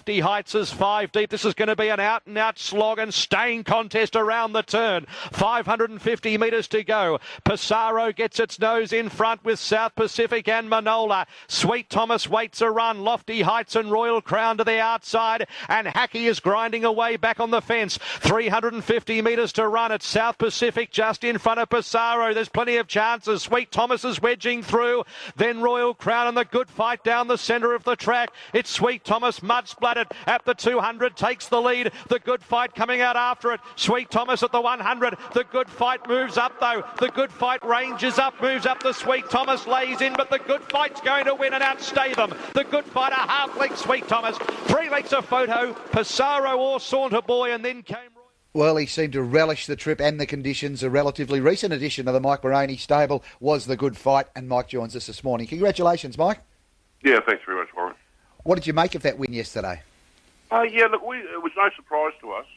Lofty Heights is 5 deep. This is going to be an out-and-out slog and staying contest around the turn. 550 metres to go. Passaro gets its nose in front with South Pacific and Manola. Sweet Thomas waits a run. Lofty Heights and Royal Crown to the outside. And Hackey is grinding away back on the fence. 350 metres to run at South Pacific just in front of Passaro. There's plenty of chances. Sweet Thomas is wedging through. Then Royal Crown and the Good Fight down the centre of the track. It's Sweet Thomas, mud-splattered at the 200, takes the lead. The Good Fight coming out after it. Sweet Thomas at the 100. The Good Fight moves up, though. The Good Fight ranges up, moves up. The Sweet Thomas lays in, but the Good Fight's going to win and outstay them. The Good Fight, a half-length Sweet Thomas. 3 lengths of Photo, Passaro or Saunter Boy, and then came... Well, he seemed to relish the trip and the conditions. A relatively recent addition of the Mike Moroney stable was the Good Fight, and Mike joins us this morning. Congratulations, Mike. Yeah, thanks very much, Warren. What did you make of that win yesterday? Yeah, look, it was no surprise to us.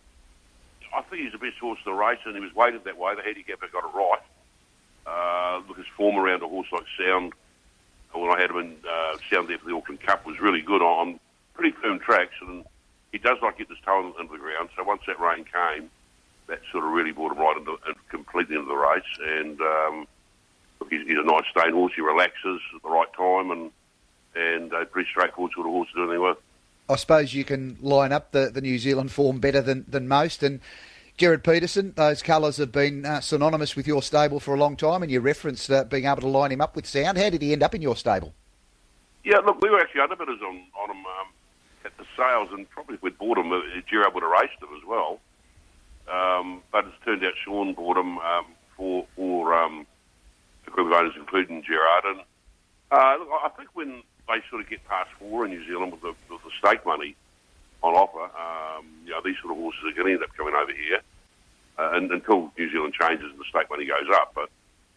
I think he's the best horse of the race, and he was weighted that way. The handicapper got it right. Look, his form around a horse like Sound, when I had him in Sound there for the Auckland Cup, was really good on pretty firm tracks, and he does like get his toe into the ground. So once that rain came, that sort of really brought him right completely into the race. And look, he's a nice staying horse. He relaxes at the right time, and a pretty straightforward sort of horse to do anything with. I suppose you can line up the New Zealand form better than most. And Gerard Peterson, those colours have been synonymous with your stable for a long time, and you referenced being able to line him up with Sound. How did he end up in your stable? Yeah, look, we were actually underbidders on him at the sales, and probably if we'd bought him, Gerard would have raced him as well. But it's turned out Sean bought him for the group of owners, including Gerard. And look, I think when they sort of get past 4 in New Zealand with the stake money on offer, these sort of horses are going to end up coming over here and until New Zealand changes and the stake money goes up. But,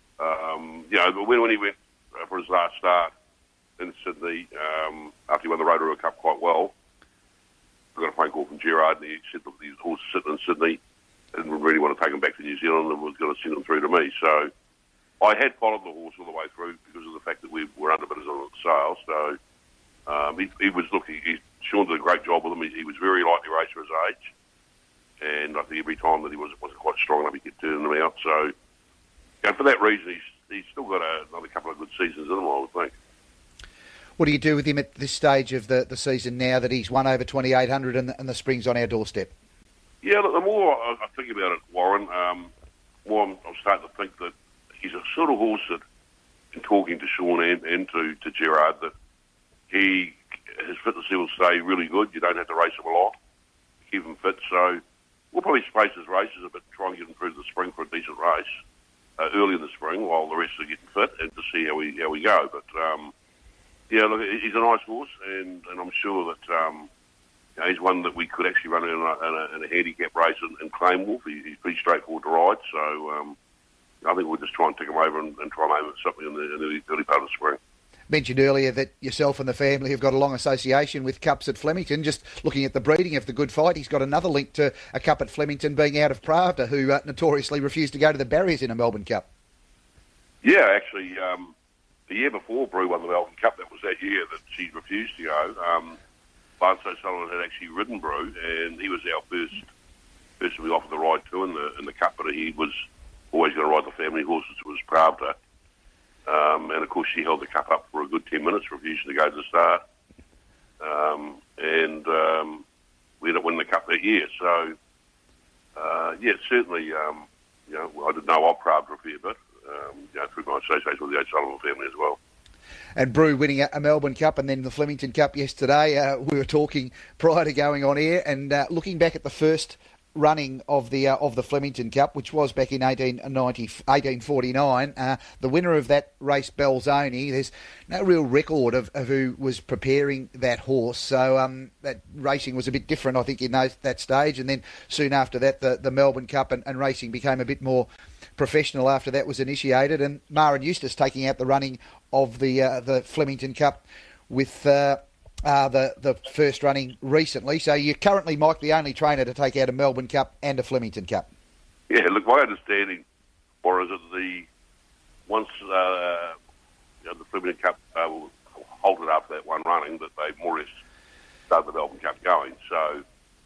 but when he went for his last start in Sydney, after he won the Rotorua Cup quite well, I got a phone call from Gerard, and he said, look, these horses sitting in Sydney didn't really want to take them back to New Zealand and was going to send them through to me. So I had followed the horse all the way through because of the fact that we were underbidders on the sale. So he was looking. Sean did a great job with him. He was very lightly raced for his age, and I think every time that he wasn't quite strong enough, he kept turning them out. So for that reason, he's still got another couple of good seasons in him, I would think. What do you do with him at this stage of the season now that he's won over 2,800 and the spring's on our doorstep? Yeah, look, the more I think about it, Warren, more I'm starting to think that he's a sort of horse that, in talking to Sean and to Gerard, that his fitness levels stay really good. You don't have to race him a lot to keep him fit. So we'll probably space his races a bit, try and get him through to the spring for a decent race early in the spring while the rest are getting fit, and to see how we go. But yeah, look, he's a nice horse, and I'm sure that he's one that we could actually run in a handicap race in Claim Wolf. He's pretty straightforward to ride, so I think we'll just try and take him over and try and aim at something in the early part of the spring. Mentioned earlier that yourself and the family have got a long association with cups at Flemington. Just looking at the breeding of the Good Fight, he's got another link to a cup at Flemington being out of Pravda, who notoriously refused to go to the barriers in a Melbourne Cup. Yeah, actually, the year before Brew won the Melbourne Cup, that was that year that she refused to go. Barnes O'Sullivan had actually ridden Brew, and he was our first person we offered the ride to in the Cup, but he was always going to ride the family horses, which was Pravda. And of course, she held the Cup up for a good 10 minutes, refusing to go to the start. And we ended up winning the Cup that year. So, certainly, I did know of Pravda a fair bit, through my association with the O'Sullivan family as well. And Brew winning a Melbourne Cup and then the Flemington Cup yesterday. We were talking prior to going on air, and looking back at the first running of the Flemington Cup, which was back in 1849. The winner of that race, Belzoni, there's no real record of who was preparing that horse. So that racing was a bit different, I think, in that stage. And then soon after that, the Melbourne Cup and racing became a bit more professional after that was initiated. And Maren Eustace taking out the running of the Flemington Cup with the first running recently. So you're currently, Mike, the only trainer to take out a Melbourne Cup and a Flemington Cup. Yeah, look, my understanding, or is that once the Flemington Cup halted after that one running, that they more or less started the Melbourne Cup going. So,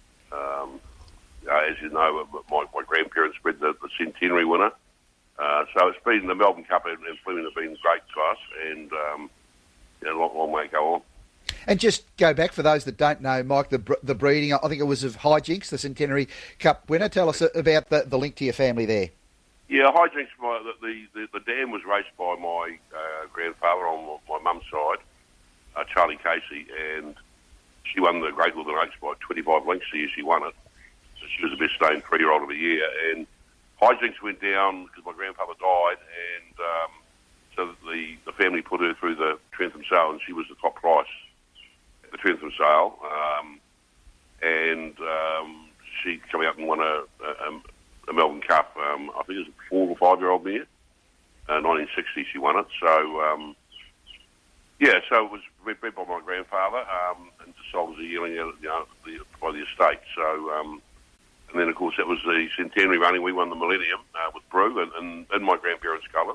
as you know, my grandparents bred the Centenary winner. So it's been the Melbourne Cup and Fleming have been great to us, and a long way to go on. And just go back, for those that don't know, Mike, the breeding, I think it was of Hijinks, the Centenary Cup winner. Tell us about the link to your family there. Yeah, Hijinks, the dam was raced by my grandfather on my mum's side, Charlie Casey, and she won the Great Northern Oaks by 25 lengths the year she won it. So she was the best staying 3-year-old of the year. And Hijinks went down because my grandfather died, and so the family put her through the Trentham sale, and she was the top price at the Trentham sale. And she came out and won a Melbourne Cup. I think it was a 4 or 5-year-old mare. 1960 she won it. So, so it was bred by my grandfather and sold as a yearling by the estate. So, and then, of course, that was the Centenary running. We won the Millennium with Brew and my grandparents' colours.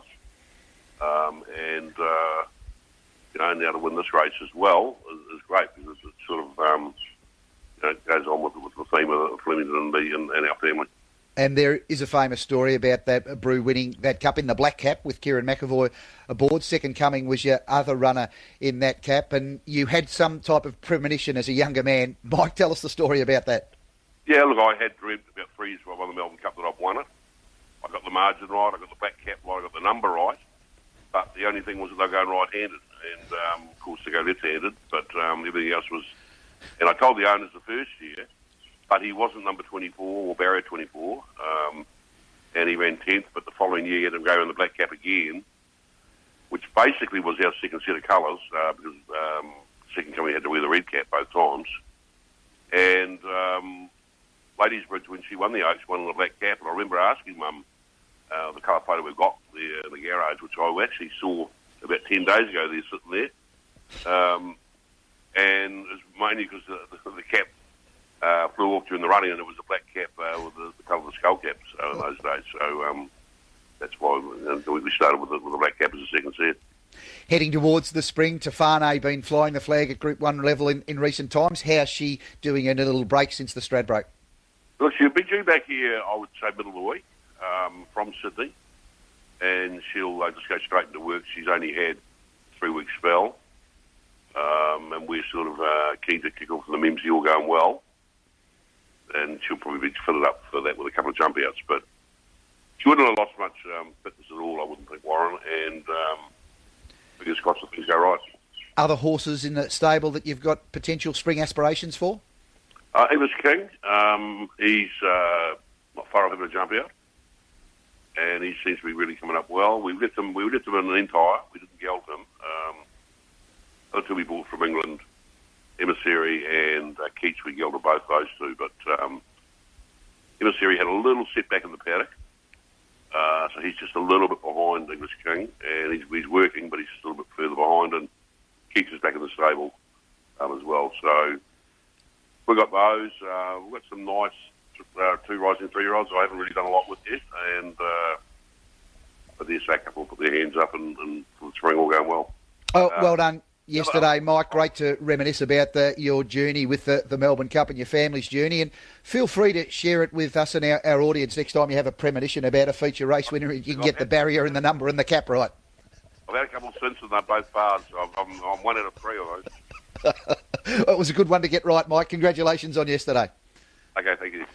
Now to win this race as well is great because it sort of goes on with the theme of Flemington and our family. And there is a famous story about that Brew winning that cup in the black cap with Kieran McAvoy aboard. Second Coming was your other runner in that cap, and you had some type of premonition as a younger man. Mike, tell us the story about that. Yeah, look, I had dreamed about 3 years before I won the Melbourne Cup that I've won it. I got the margin right, I got the black cap right, I got the number right, but the only thing was that they're going right-handed, and of course they go left-handed, but everything else was... And I told the owners the first year, but he wasn't number 24 or barrier 24, and he ran 10th, but the following year he had him go in the black cap again, which basically was our second set of colours, because Second Coming had to wear the red cap both times. And Ladysbridge, when she won the Oaks, won in the black cap, and I remember asking Mum the colour photo we've got there in the garage, which I actually saw about 10 days ago there sitting there, and it was mainly because the cap flew off during the running, and it was a black cap with the colour of the skull caps in those days. So that's why we started with the black cap as a second set. Heading towards the spring, Tafane been flying the flag at Group 1 level in recent times. How's she doing in a little break since the Stradbroke? Look, she'll be due back here, I would say, middle of the week from Sydney, and she'll just go straight into work. She's only had 3-week spell, and we're sort of keen to kick off the Memsie all going well, and she'll probably be fitted up for that with a couple of jump outs, but she wouldn't have lost much fitness at all, I wouldn't think, Warren, and fingers crossed that things go right. Other horses in the stable that you've got potential spring aspirations for? English King, he's not far off having a jump out, and he seems to be really coming up well. We left him in an entire. We didn't geld him. Until we bought from England, Emissary and Keats, we gelded both those two. But Emissary had a little setback in the paddock, so he's just a little bit behind English King, and he's working, but he's just a little bit further behind, and Keats is back in the stable as well. So we've got those. We've got some nice 2 rising 3-year-olds I haven't really done a lot with yet, and but the SA couple will put their hands up and for the spring all going well. Oh, well done yesterday, Mike. Great to reminisce about your journey with the Melbourne Cup and your family's journey, and feel free to share it with us and our audience next time you have a premonition about a feature race winner. You can get the barrier and the number and the cap right. I've had a couple of stints and they're both bars. I'm 1 out of 3 of those. It was a good one to get right, Mike. Congratulations on yesterday. Okay, thank you.